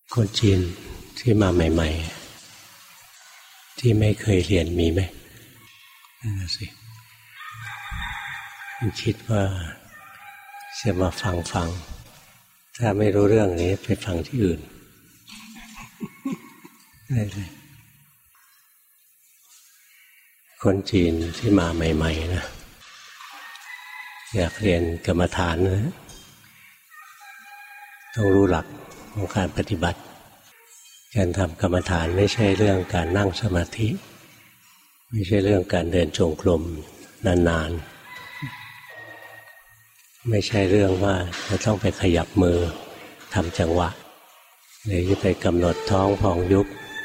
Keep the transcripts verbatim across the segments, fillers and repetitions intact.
คนจีนที่มาใหม่ๆที่ไม่เคยเรียนมีไหมนั่นน่ะสิมันคิดว่าจะมาฟังฟังถ้าไม่รู้เรื่องนี้ไปฟังที่อื่นได้เลยคนจีนที่มาใหม่ๆนะอยากเรียนกรรมฐานนะต้องรู้หลักของการปฏิบัติการทำกรรมฐานไม่ใช่เรื่องการนั่งสมาธิไม่ใช่เรื่องการเดินจงกรมนานๆไม่ใช่เรื่องว่าจะต้องไปขยับมือทำจังหวะหรือจะไปกำหนดท้องพองยุบ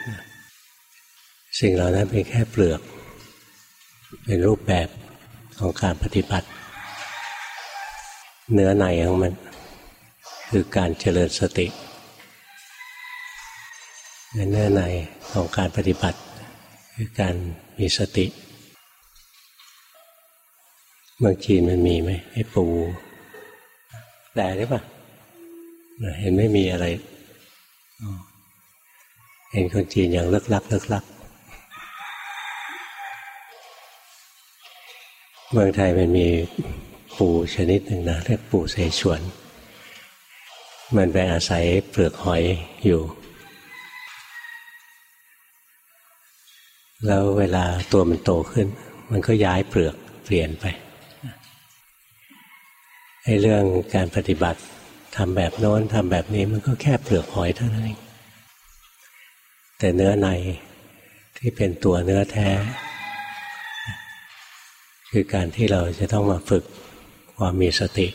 สิ่งเหล่านั้นเป็นแค่เปลือกเป็นรูปแบบของการปฏิบัติเนื้อในของมันคือการเจริญสติเนื้อในของการปฏิบัติคือการมีสติเมืองจีนมันมีไหมไอ้ปูแปลได้ปะเห็นไม่มีอะไรเห็นคนจีนอย่างเลิกลักเลิกลักเมืองไทยมันมีปูชนิดหนึ่งนะเรียกปูเสฉวนมันไปอาศัยเปลือกหอยอยู่แล้วเวลาตัวมันโตขึ้นมันก็ย้ายเปลือกเปลี่ยนไปไอ้เรื่องการปฏิบัติทำแบบโน้นทำแบบนี้มันก็แค่เปลือกหอยเท่านั้นเองแต่เนื้อในที่เป็นตัวเนื้อแท้คือการที่เราจะต้องมาฝึกความมีสติ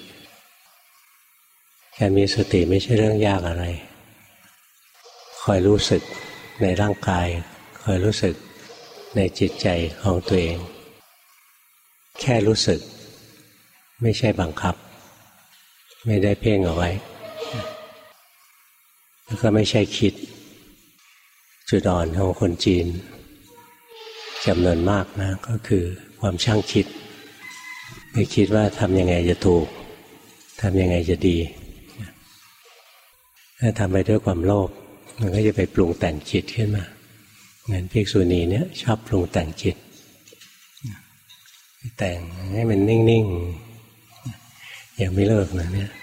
การมีสติไม่ใช่เรื่องยากอะไรคอยรู้สึกในร่างกายคอยรู้สึกในจิตใจของตัวเองแค่รู้สึกไม่ใช่บังคับไม่ได้เพ่งเอาไว้แล้วก็ไม่ใช่คิดจุดอ่อนของคนจีนจำนวนมากนะก็คือความช่างคิดไปคิดว่าทำยังไงจะถูกทำยังไงจะดีถ้าทำไปด้วยความโลภมันก็จะไปปรุงแต่งจิตขึ้นมาเหมือนภิกษุณีเนี่ยชอบปรุงแต่งจิตแต่งให้มันนิ่งๆยังไม่เลิกนะเนี่ย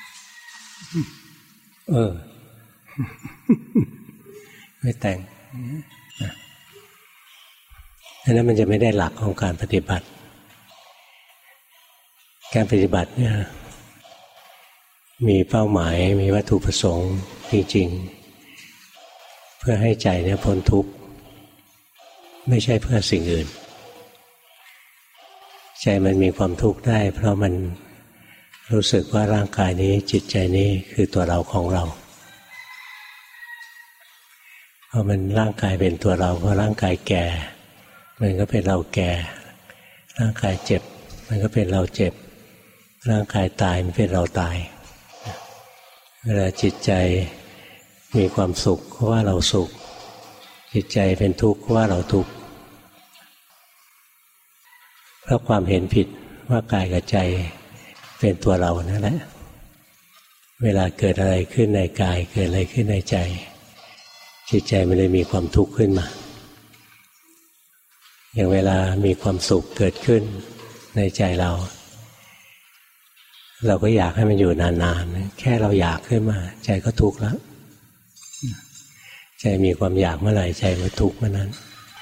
เออไม่แต่งอันนั้นมันจะไม่ได้หลักของการปฏิบัติการปฏิบัติเนี่ยมีเป้าหมายมีวัตถุประสงค์จริงๆเพื่อให้ใจเนี่ยพ้นทุกข์ไม่ใช่เพื่อสิ่งอื่นใจมันมีความทุกข์ได้เพราะมันรู้สึกว่าร่างกายนี้จิตใจนี้คือตัวเราของเราเพราะมันร่างกายเป็นตัวเราเพราะร่างกายแก่มันก็เป็นเราแก่ร่างกายเจ็บมันก็เป็นเราเจ็บร่างกายตายมันเป็นเราตายเวลาจิตใจมีความสุขเพราะว่าเราสุขจิตใจเป็นทุกข์เพราะว่าเราทุกข์เพราะความเห็นผิดว่ากายกับใจเป็นตัวเรานั่นแหละเวลาเกิดอะไรขึ้นในกายเกิดอะไรขึ้นในใจจิตใจมันเลยมีความทุกข์ขึ้นมาอย่างเวลามีความสุขเกิดขึ้นในใจเราเราก็อยากให้มันอยู่นานๆแค่เราอยากขึ้นมาใจก็ทุกข์แล้วใจมีความอยากเมื่อไหร่ใจมันทุกข์เมื่อนั้น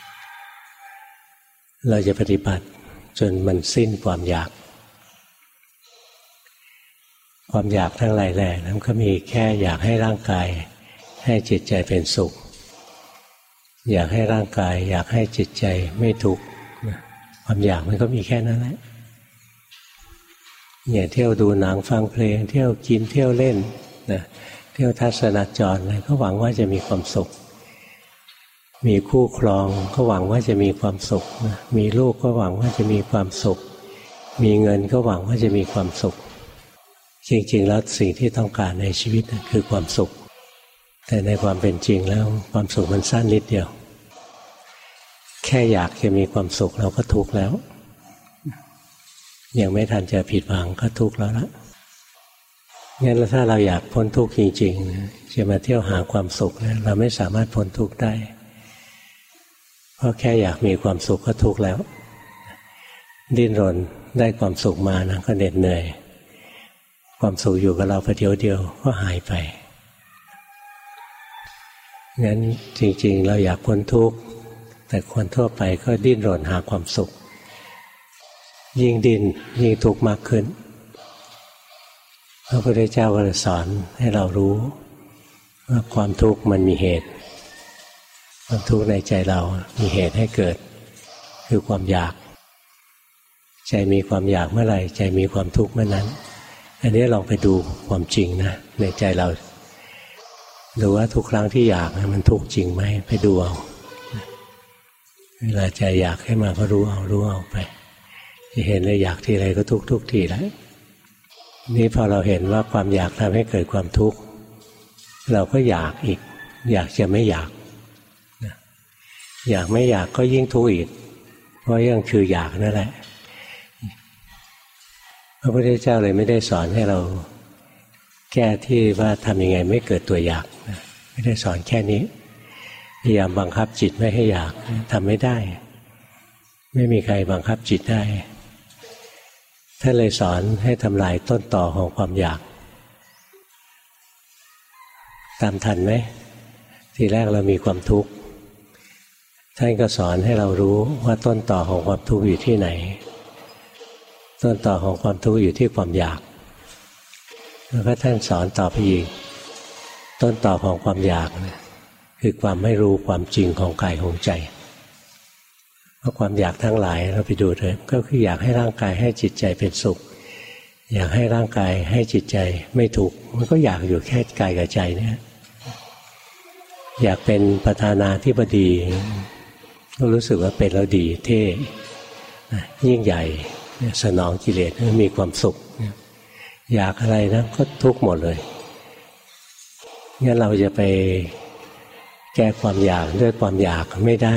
เราจะปฏิบัติจนมันสิ้นความอยากความอยากทั้งหลายแหล่นั้นก็มีแค่อยากให้ร่างกายให้จิตใจเป็นสุขอยากให้ร่างกายอยากให้จิตใจไม่ทุกข์ความอยากมันก็มีแค่นั้นแหละอย่าเที่ยวดูหนังฟังเพลงเที่ยวกินเที่ยวเล่นนะเที่ยวทัศนจรอะไรก็หวังว่าจะมีความสุขมีคู่ครองก็หวังว่าจะมีความสุขนะมีลูกก็หวังว่าจะมีความสุขมีเงินก็หวังว่าจะมีความสุขจริงๆแล้วสิ่งที่ต้องการในชีวิตนะคือความสุขแต่ในความเป็นจริงแล้วความสุขมันสั้นนิดเดียวแค่อยากจะมีความสุขเราก็ทุกข์แล้วยังไม่ทันจะผิดหวังก็ทุกข์แล้วละงั้นถ้าเราอยากพ้นทุกข์จริงๆจะมาเที่ยวหาความสุขเนี่ยเราไม่สามารถพ้นทุกข์ได้เพราะแค่อยากมีความสุขก็ทุกข์แล้วดิ้นรนได้ความสุขมานะก็เหน็ดเหนื่อยความสุขอยู่กับเราประเดี๋ยวเดียวก็หายไปงั้นจริงๆเราอยากพ้นทุกข์แต่คนทั่วไปก็ดิ้นรนหาความสุขยิ่งดิ้นยิ่งทุกข์มากขึ้นพระพุทธเจ้าก็เลยสอนให้เรารู้ว่าความทุกข์มันมีเหตุความทุกข์ในใจเรามีเหตุให้เกิดคือความอยากใจมีความอยากเมื่อไหร่ใจมีความทุกข์เมื่อนั้นอันนี้ลองไปดูความจริงนะในใจเราดูว่าทุกครั้งที่อยากมันทุกข์จริงไหมไปดูเอาเวลาใจอยากให้มาก็รู้เอารู้เอาไปจะเห็นเลยอยากทีไรก็ทุกข์ทุกทีแล้วนี่พอเราเห็นว่าความอยากทำให้เกิดความทุกข์เราก็อยากอีกอยากจะไม่อยากอยากไม่อยากก็ยิ่งทุกข์อีกเพราะยังคืออยากนั่นแหละพระพุทธเจ้าเลยไม่ได้สอนให้เราแก้ที่ว่าทำยังไงไม่เกิดตัวอยากไม่ได้สอนแค่นี้พยายามบังคับจิตไม่ให้อยากทำไม่ได้ไม่มีใครบังคับจิตได้ท่านเลยสอนให้ทำลายต้นต่อของความอยากตามทันไหมทีแรกเรามีความทุกข์ท่านก็สอนให้เรารู้ว่าต้นต่อของความทุกข์อยู่ที่ไหนต้นต่อของความทุกข์อยู่ที่ความอยากแล้วก็ท่านสอนต่อไปอีกต้นต่อของความอยากนะคือความไม่รู้ความจริงของกายของใจเพราะความอยากทั้งหลายเราไปดูเถอะก็คืออยากให้ร่างกายให้จิตใจเป็นสุขอยากให้ร่างกายให้จิตใจไม่ทุกข์มันก็อยากอยู่แค่กายกับใจเนี่ยอยากเป็นประธานาธิบดีก็รู้สึกว่าเป็นแล้วดีเท่ยิ่งใหญ่สนองกิเลสมีความสุขอยากอะไรนะก็ทุกข์หมดเลยงั้นเราจะไปแก้ความอยากด้วยความอยากไม่ได้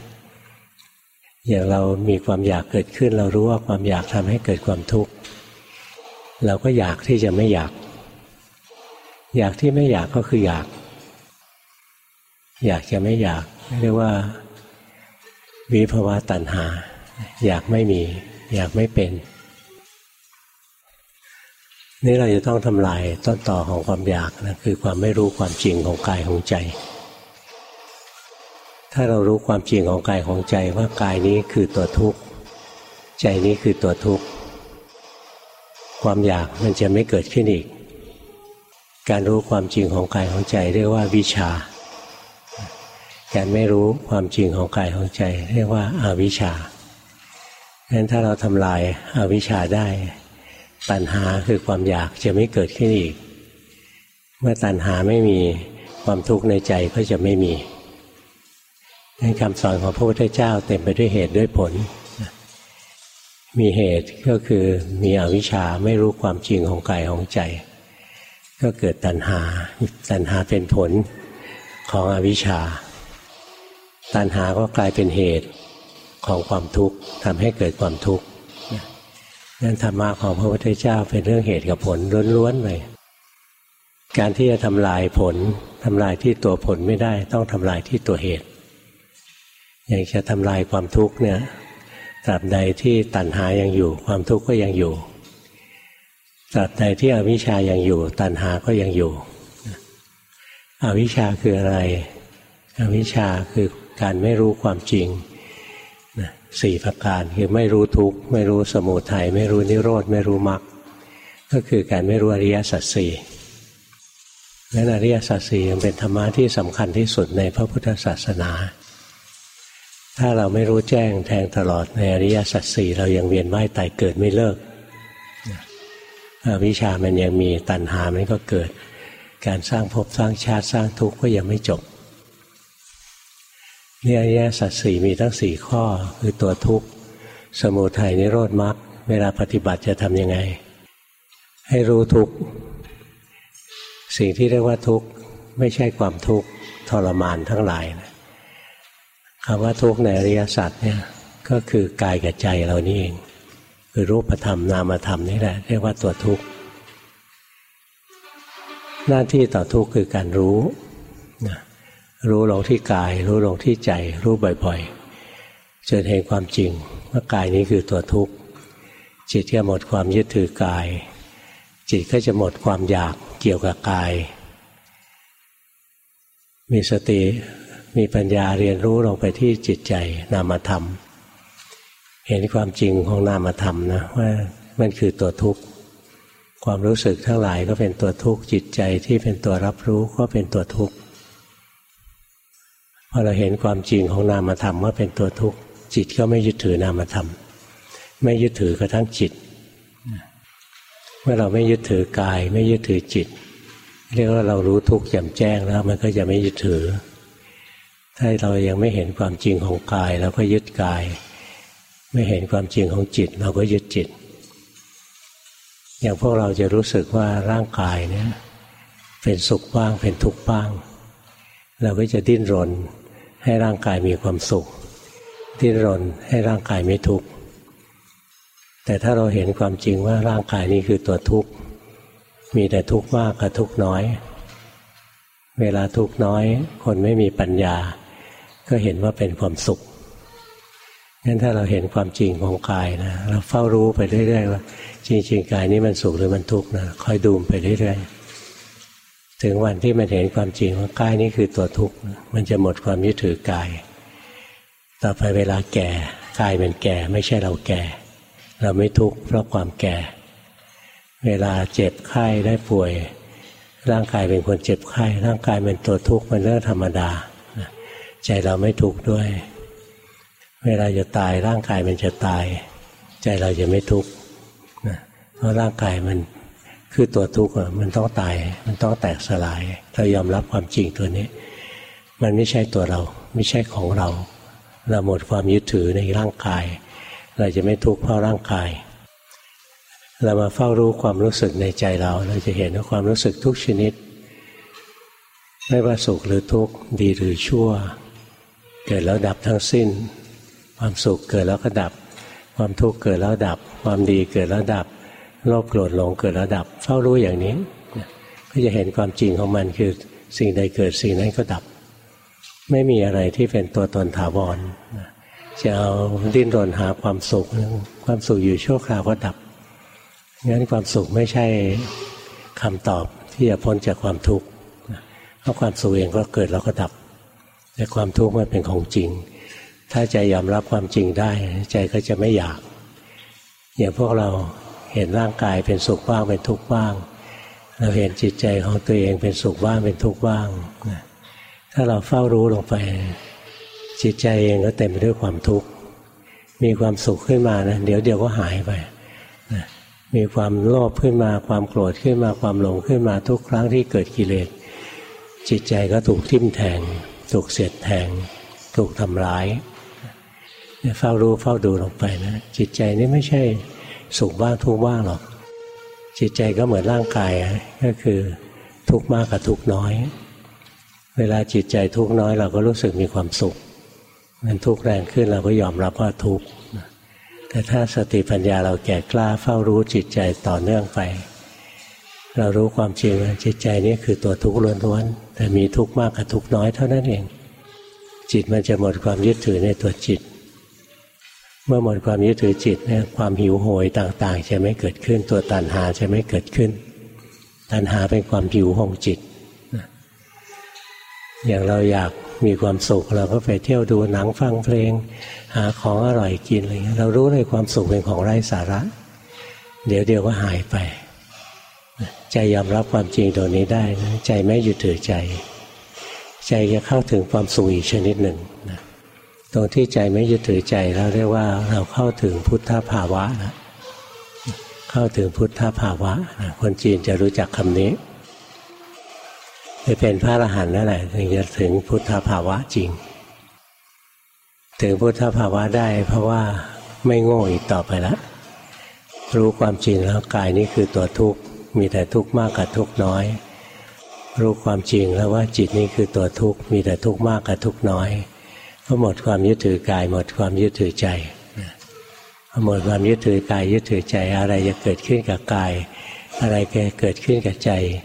อย่างเรามีความอยากเกิดขึ้นเรารู้ว่าความอยากทำให้เกิดความทุกข์เราก็อยากที่จะไม่อยากอยากที่ไม่อยากก็คืออยากอยากจะไม่อยากเรียกว่าวิภวตัณหาอยากไม่มีอยากไม่เป็นนี่เราจะต้องทำลายต้นต่อของความอยากนะคือความไม่รู้ความจริงของกายของใจถ้าเรารู้ความจริงของกายของใจว่ากายนี้คือตัวทุกข์ใจนี้คือตัวทุกข์ความอยากมันจะไม่เกิดขึ้นอีกการรู้ความจริงของกายของใจเรียกว่าวิชาการไม่รู้ความจริงของกายของใจเรียกว่าอวิชชางั้นถ้าเราทำลายอวิชชาได้ตัณหาคือความอยากจะไม่เกิดขึ้นอีกเมื่อตัณหาไม่มีความทุกข์ในใจก็จะไม่มีงั้นคำสอนของพระพุทธเจ้าเต็มไปด้วยเหตุด้วยผลมีเหตุก็คือมีอวิชชาไม่รู้ความจริงของกายของใจก็เกิดตัณหาตัณหาเป็นผลของอวิชชาตัณหาก็กลายเป็นเหตุของความทุกข์ทำให้เกิดความทุกข์นั่นธรรมะของพระพุทธเจ้าเป็นเรื่องเหตุกับผลล้วนๆเลยการที่จะทำลายผลทำลายที่ตัวผลไม่ได้ต้องทำลายที่ตัวเหตุอย่างจะทำลายความทุกข์เนี่ยตราบใดที่ตัณหายังอยู่ความทุกข์ก็ยังอยู่ตราบใดที่อวิชชายังอยู่ตัณหาก็ยังอยู่อวิชชาคืออะไรอวิชชาคือการไม่รู้ความจริงสี่ประการคือไม่รู้ทุกข์ไม่รู้สมุทัยไม่รู้นิโรธไม่รู้มรรคก็คือการไม่รู้อริยสัจสี่และอริยสัจสี่ยังเป็นธรรมะที่สำคัญที่สุดในพระพุทธศาสนาถ้าเราไม่รู้แจ้งแทงตลอดในอริยสัจสี่เรายังเวียนว่ายตายเกิดไม่เลิกอวิชชามันยังมีตัณหามันก็เกิดการสร้างภพสร้างชาติสร้างทุกข์ก็ยังไม่จบนี่อริยสัจสี่มีทั้งสี่ข้อคือตัวทุกข์สมุทัยนิโรธมรรคเวลาปฏิบัติจะทำยังไงให้รู้ทุกข์สิ่งที่เรียกว่าทุกข์ไม่ใช่ความทุกข์ทรมานทั้งหลายนะคำว่าทุกข์ในอริยสัจเนี่ยก็คือกายกับใจเรานี่เองคือรูปธรรมนามธรรมนี่แหละเรียกว่าตัวทุกข์หน้าที่ต่อทุกข์คือการรู้นะรู้ลงที่กายรู้ลงที่ใจรู้บ่อยๆจนเห็นความจริงว่ากายนี้คือตัวทุกข์จิตจะหมดความยึดถือกายจิตก็จะหมดความอยากเกี่ยวกับกายมีสติมีปัญญาเรียนรู้ลงไปที่จิตใจนามธรรมเห็นความจริงของนามธรรมนะว่ามันคือตัวทุกข์ความรู้สึกทั้งหลายก็เป็นตัวทุกข์จิตใจที่เป็นตัวรับรู้ก็เป็นตัวทุกข์พอเราเห็นความจริงของนามธรรมว่าเป็นตัวทุกข์จิตก็ไม่ยึดถือนามธรรมไม่ยึดถือกระทั่งจิตเมื่อเราไม่ยึดถือกายไม่ยึดถือจิตเรียกว่าเรารู้ทุกข์แจ่มแจ้งแล้วมันก็จะไม่ยึดถือถ้าเรายังไม่เห็นความจริงของกายเราก็ยึดกายไม่เห็นความจริงของจิตเราก็ยึดจิตอย่างพวกเราจะรู้สึกว่าร่างกายเนี่ยเป็นสุขบ้างเป็นทุกข์บ้างเราก็จะดิ้นรนให้ร่างกายมีความสุขดิ้นรนให้ร่างกายไม่ทุกข์แต่ถ้าเราเห็นความจริงว่าร่างกายนี้คือตัวทุกข์มีแต่ทุกข์มากกับทุกข์น้อยเวลาทุกข์น้อยคนไม่มีปัญญาก็เห็นว่าเป็นความสุขงั้นถ้าเราเห็นความจริงของกายนะเราเฝ้ารู้ไปเรื่อยๆว่าจริงๆกายนี้มันสุขหรือมันทุกข์นะคอยดูไปเรื่อยๆถึงวันที่มันเห็นความจริงว่ากายนี้คือตัวทุกข์มันจะหมดความยึดถือกายต่อไปเวลาแก่กายมันแก่ไม่ใช่เราแก่เราไม่ทุกข์เพราะความแก่เวลาเจ็บไข้ได้ป่วยร่างกายเป็นคนเจ็บไข้ร่างกายเป็นตัวทุกข์มันเรื่องธรรมดาใจเราไม่ทุกข์ด้วยเวลาจะตายร่างกายมันจะตายใจเราจะไม่ทุกข์เพราะร่างกายมันคือตัวทุกข์มันต้องตายมันต้องแตกสลายเรายอมรับความจริงตัวนี้มันไม่ใช่ตัวเราไม่ใช่ของเราเราหมดความยึดถือในร่างกายเราจะไม่ทุกข์เพราะร่างกายเรามาเฝ้ารู้ความรู้สึกในใจเราเราจะเห็นว่าความรู้สึกทุกชนิดไม่ว่าสุขหรือทุกข์ดีหรือชั่วเกิดแล้วดับทั้งสิ้นความสุขเกิดแล้วก็ดับความทุกข์เกิดแล้วดับความดีเกิดแล้วดับโลภโกรธหลงเกิดแล้วดับเฝ้ารู้อย่างนี้ก็จะเห็นความจริงของมันคือสิ่งใดเกิดสิ่งนั้นก็ดับไม่มีอะไรที่เป็นตัวตนถาวรจะเอาดิ้นรนหาความสุขความสุขอยู่ชั่วคราวก็ดับงั้นความสุขไม่ใช่คำตอบที่จะพ้นจากความทุกข์เพราะความสุขเองก็เกิดแล้วก็ดับแต่ความทุกข์มันเป็นของจริงถ้าใจยอมรับความจริงได้ใจก็จะไม่อยากอย่างพวกเราเห็นร่างกายเป็นสุขบ้างเป็นทุกข์บ้างเราเห็นจิตใจของตัวเองเป็นสุขบ้างเป็นทุกข์บ้างถ้าเราเฝ้ารู้ลงไปจิตใจเองก็เต็มไปด้วยความทุกข์มีความสุขขึ้นมานะเดี๋ยวเดียวก็หายไปมีความโลภขึ้นมาความโกรธขึ้นมาความหลงขึ้นมาทุกครั้งที่เกิดกิเลสจิตใจก็ถูกทิ่มแทงถูกเสียดแทงถูกทำร้ายเฝ้ารู้เฝ้าดูลงไปนะจิตใจนี่ไม่ใช่สุขบ้างทุกข์บ้างหรอกจิตใจก็เหมือนร่างกายก็คือทุกข์มากกับทุกข์น้อยเวลาจิตใจทุกข์น้อยเราก็รู้สึกมีความสุขมันทุกข์แรงขึ้นเราก็ยอมรับว่าทุกข์แต่ถ้าสติปัญญาเราแก่กล้าเฝ้ารู้จิตใจต่อเนื่องไปเรารู้ความจริงว่าจิตใจนี้คือตัวทุกข์ล้วนๆแต่มีทุกข์มากกับทุกข์น้อยเท่านั้นเองจิตมันจะหมดความยึดถือในตัวจิตเมื่อหมดความยึดถือจิตเนี่ยความหิวโหยต่างๆจะไม่เกิดขึ้นตัวตัณหาจะไม่เกิดขึ้นตัณหาเป็นความหิวของจิตอย่างเราอยากมีความสุขเราก็ไปเที่ยวดูหนังฟังเพลงหาของอร่อยกินอะไรเงี้ยเรารู้เลยความสุขเป็นของไร้สาระเดี๋ยวเดียวก็หายไปใจยอมรับความจริงตัวนี้ได้นะใจไม่ยึดถือใจใจจะเข้าถึงความสุขอีกชนิดหนึ่งนะตรงที่ใจไม่ยึดถือใจเราเรียกว่าเราเข้าถึงพุทธภาวะนะเข้าถึงพุทธภาวะนะคนจีนจะรู้จักคำนี้จะเป็นพระอรหันต์นั่นแหละถึงจะถึงพุทธภาวะจริงถึงพุทธภาวะได้เพราะว่าไม่โง่อีกต่อไปแล้วรู้ความจริงแล้วกายนี้คือตัวทุกข์มีแต่ทุกข์มากกับทุกข์น้อยรู้ความจริงแล้วว่าจิตนี้คือตัวทุกข์มีแต่ทุกข์มากกับทุกข์น้อยก็หมดความยึดถือกายหมดความยึดถือใจหมดความยึดถือกายยึดถือใจอะไรจะเกิดขึ้นกับกายอะไรเกิดขึ้นกับใจ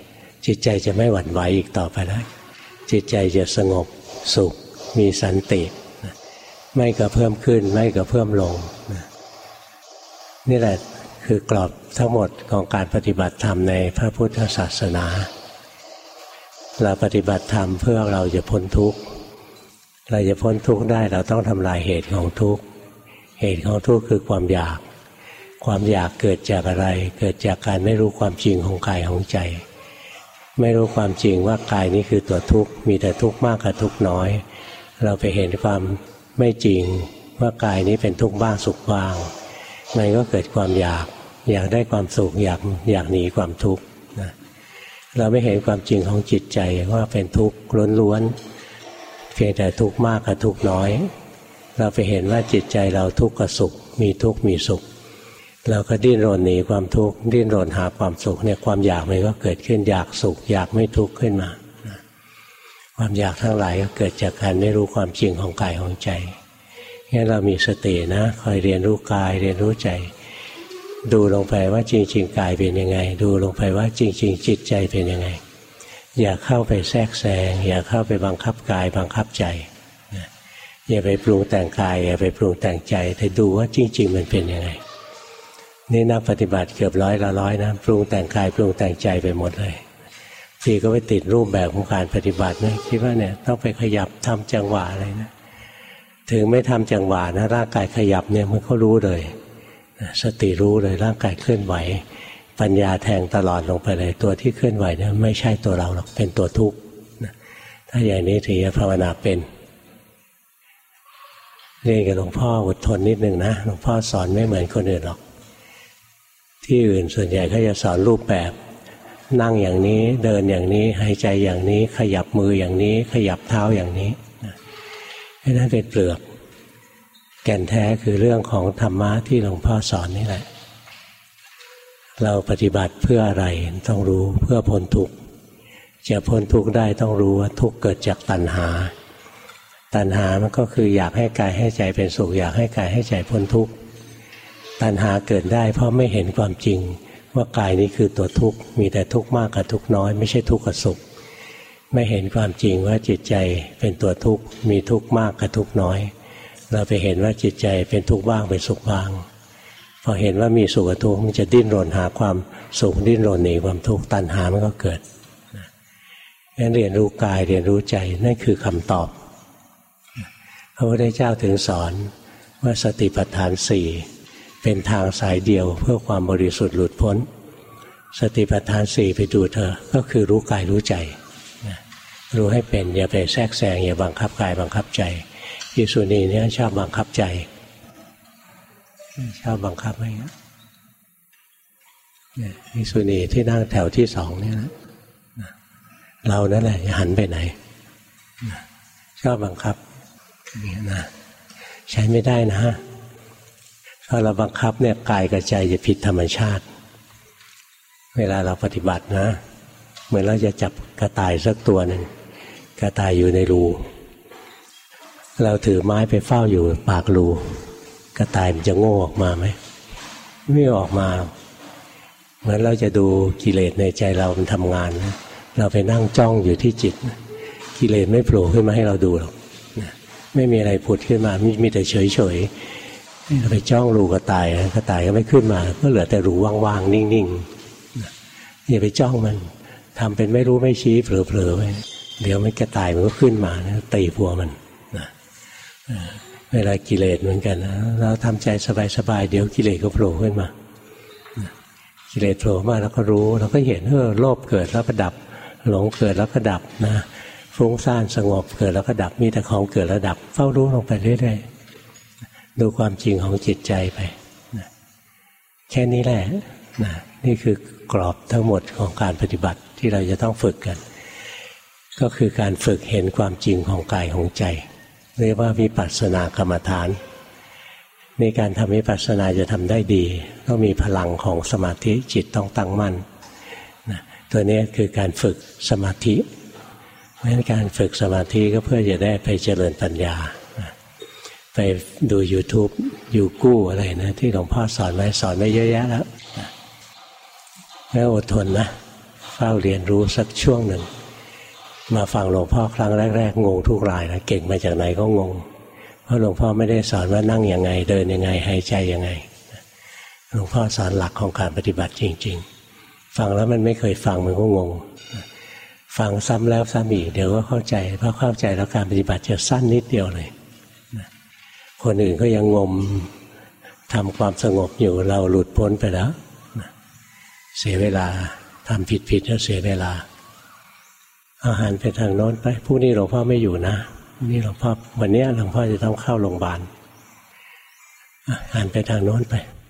จิตใจจะไม่หวั่นไหวอีกต่อไปแล้วจิตใจจะสงบสุขมีสันติไม่กระเพิ่มขึ้นไม่กระเพิ่มลงนี่แหละคือกรอบทั้งหมดของการปฏิบัติธรรมในพระพุทธศาสนาเราปฏิบัติธรรมเพื่อเราจะพ้นทุกข์เราจะพ้นทุกข์ได้เราต้องทำลายเหตุของทุกข์เหตุของทุกข์คือความอยากความอยากเกิดจากอะไรเกิดจากการไม่รู้ความจริงของกายของใจไม่รู้ความจริงว่ากายนี้คือตัวทุกข์มีแต่ทุกข์มากกับทุกข์น้อยเราไปเห็นความไม่จริงว่ากายนี้เป็นทุกข์บ้างสุขบ้างมันก็เกิดความอยากอยากได้ความสุขอยากอยากหนีความทุกข์นะเราไม่เห็นความจริงของจิตใจว่าเป็นทุกข์ล้วนๆเพียงแต่ทุกข์มากกับทุกข์น้อยเราไปเห็นว่าจิตใจเราทุกข์กับสุขมีทุกข์มีสุขเราก็ดิ้นรนหนีความทุกข์ดิ้นรนหาความสุขเนี่ยความอยากมันก็เกิดขึ้นอยากสุขอยากไม่ทุกข์ขึ้นมาความอยากทั้งหลายก็เกิดจากการไม่รู้ความจริงของกายของใจงั้นเรามีสตินะคอยเรียนรู้กายเรียนรู้ใจดูลงไปว่าจริงๆกายเป็นยังไงดูลงไปว่าจริงๆจิตใจเป็นยังไงอย่าเข้าไปแทรกแซงอย่าเข้าไปบังคับกายบังคับใจอย่าไปปรุงแต่งกายอย่าไปปรุงแต่งใจแต่ดูว่าจริงๆมันเป็นยังไงนี่นักปฏิบัติเกือบร้อยละร้อยนะปรุงแต่งกายปรุงแต่งใจไปหมดเลยทีก็ไปติดรูปแบบของการปฏิบัตินะคิดว่าเนี่ยต้องไปขยับทำจังหวะอะไรนะถึงไม่ทำจังหวะนะร่างกายขยับเนี่ยมันก็รู้เลยสติรู้เลยร่างกายเคลื่อนไหวปัญญาแทงตลอดลงไปเลยตัวที่เคลื่อนไหวเนี่ยไม่ใช่ตัวเราหรอกเป็นตัวทุกข์ถ้าอย่างนี้ถึงจะภาวนาเป็นเรียนกับหลวงพ่ออดทนนิดนึงนะหลวงพ่อสอนไม่เหมือนคนอื่นหรอกที่อื่นส่วนใหญ่เขาจะสอนรูปแบบนั่งอย่างนี้เดินอย่างนี้หายใจอย่างนี้ขยับมืออย่างนี้ขยับเท้าอย่างนี้นั่นเป็นเปลือกแก่นแท้คือเรื่องของธรรมะที่หลวงพ่อสอนนี่แหละเราปฏิบัติเพื่ออะไรต้องรู้เพื่อพ้นทุกข์จะพ้นทุกข์ได้ต้องรู้ว่าทุกข์เกิดจากตัณหาตัณหามันก็คืออยากให้กายให้ใจเป็นสุขอยากให้กายให้ใจพ้นทุกข์ตัณหาเกิดได้เพราะไม่เห็นความจริงว่ากายนี้คือตัวทุกข์มีแต่ทุกข์มากกับทุกข์น้อยไม่ใช่ทุกข์กับสุขไม่เห็นความจริงว่าจิตใจเป็นตัวทุกข์มีทุกข์มากกับทุกข์น้อยเราไปเห็นว่าจิตใจเป็นทุกข์บ้างเป็นสุขบ้างพอเห็นว่ามีสุขกับทุกข์มันจะดิ้นรนหาความสุขดิ้นรนหนีความทุกข์ตัณหามันก็เกิดงั้นเรียนรู้กายเรียนรู้ใจนั่นคือคำตอบพระพุทธเจ้าถึงสอนว่าสติปัฏฐานสี่เป็นทางสายเดียวเพื่อความบริสุทธิ์หลุดพ้นสติปัฏฐานสี่ไปดูเธอก็คือรู้กายรู้ใจรู้ให้เป็นอย่าไปแทรกแซงอย่าบังคับกายบังคับใจภิกษุณีเนี่ยชอบบังคับใจชอบบังคับอะไรเงี้ยภิกษุณีที่นั่งแถวที่สองเนี่ยนะเรานั่นแหละอย่าหันไปไหนชอบบังคับนะใช้ไม่ได้นะฮะพอเราบังคับเนี่ยกายกับใจจะผิดธรรมชาติเวลาเราปฏิบัตินะเหมือนเราจะจับกระต่ายสักตัวหนึ่งกระต่ายอยู่ในรูเราถือไม้ไปเฝ้าอยู่ปากรูกระต่ายมันจะโง่ออกมาไหมไม่ออกมาเหมือนเราจะดูกิเลสในใจเรามันทำงานนะเราไปนั่งจ้องอยู่ที่จิตกิเลสไม่โผล่ขึ้นมาให้เราดูหรอกไม่มีอะไรผุดขึ้นมามีแต่เฉยเฉยไปจ้องรูกระต่ายกระต่ายก็ไม่ขึ้นมาก็เหลือแต่รูว่างๆนิ่งๆอย่าไปจ้องมันทำเป็นไม่รู้ไม่ชี้เผลอๆไปเดี๋ยวมันกระต่ายมันก็ขึ้นมานะตีพัวมันนะเวลากิเลสเหมือนกันนะเราทำใจสบายๆเดี๋ยวกิเลสก็โผล่ขึ้นมากิเลสโผล่มาแล้วก็รู้เราก็เห็นเออโลภเกิดแล้วก็ดับหลงเกิดแล้วก็ดับนะฟุ้งซ่านสงบเกิดแล้วก็ดับมีแต่ของเกิดแล้วดับเฝ้ารู้ลงไปเรื่อยๆดูความจริงของจิตใจไปนะแค่นี้แหละนะนี่คือกรอบทั้งหมดของการปฏิบัติที่เราจะต้องฝึกกันก็คือการฝึกเห็นความจริงของกายของใจเรียกว่าวิปัสสนากรรมฐานในการทำวิปัสสนาจะทำได้ดีต้องมีพลังของสมาธิจิตต้องตั้งมั่นนะตัวนี้คือการฝึกสมาธิเพราะฉะนั้นการฝึกสมาธิก็เพื่อจะได้ไปเจริญปัญญาไปดู YouTube ยูกู้อะไรนะที่หลวงพ่อสอนไว้สอนไว้เยอะแยะแล้วแล้วอดทนนะเฝ้าเรียนรู้สักช่วงหนึ่งมาฟังหลวงพ่อครั้งแรกๆงงทุกรายนะเก่งมาจากไหนก็งงเพราะหลวงพ่อไม่ได้สอนว่านั่งยังไงเดินยังไงหายใจยังไงหลวงพ่อสอนหลักของการปฏิบัติจริงๆฟังแล้วมันไม่เคยฟังมันก็งงฟังซ้ำแล้วซ้ำอีกเดี๋ยวก็เข้าใจพอเข้าใจแล้วการปฏิบัติจะสั้นนิดเดียวเลยคนอื่นก็ยังงมทำความสงบอยู่เราหลุดพ้นไปแล้วเสียเวลาทำผิดๆแล้วเสียเวลาอาหารไปทางโน้นไปพรุ่งนี้หลวงพ่อไม่อยู่นะนี่หลวงพ่อวันนี้หลวงพ่อจะต้องเข้าโรงพยาบาลอาหารไปทางโน้นไป